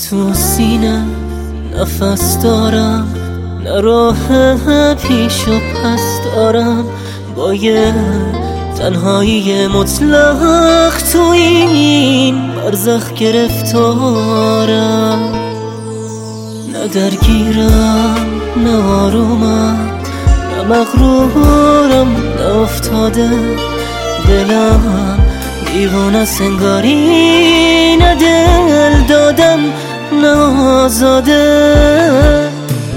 تو سینه نفس دارم، نه راه پیش و پس دارم، با یه تنهایی مطلق تو این برزخ گرفتارم. نه درگیرم نه آرومم، نه مغرورم نه افتاده، دلم دیوانه سنگاری، نه دل دادم نه آزاده.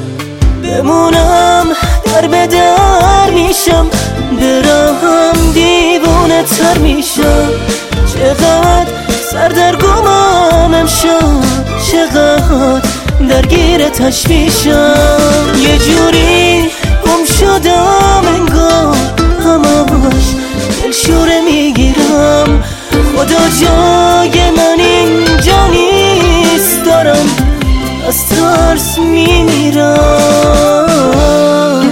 بمونم در به در میشم، برم دیوانه تر میشم. چقدر سردرگمم امشب، چقدر درگیر تشویشم. یه جوری گم شدم انگار، همش دلشوره میگیرم. خدا جای من اینجا نیست، دارم از ترس میمیرم.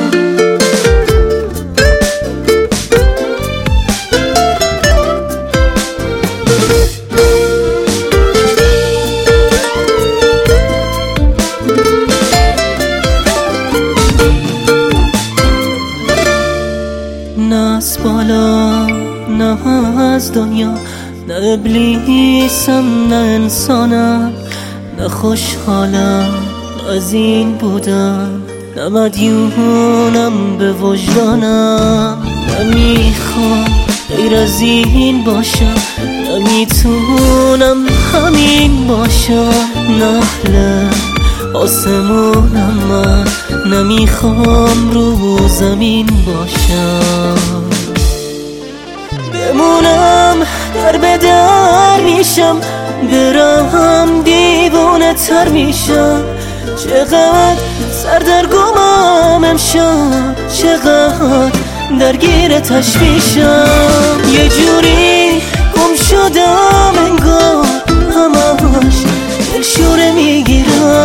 نه از بالا نه از دنیا، نه ابلیسم نه انسانم، نه خوشحالم از این بودن، نه مدیونم به وجدانم. نمیخوام غیر از این باشم، نمیتونم همین باشم. نحل آسمونم من، نمیخوام رو زمین باشم. بمونم در به در میشم، برم دیوانه تر میشم. چقدر سردرگمم امشب، چقدر درگیر تشویشم. یه جوری گم شدم انگار، همش دلشوره میگیرم.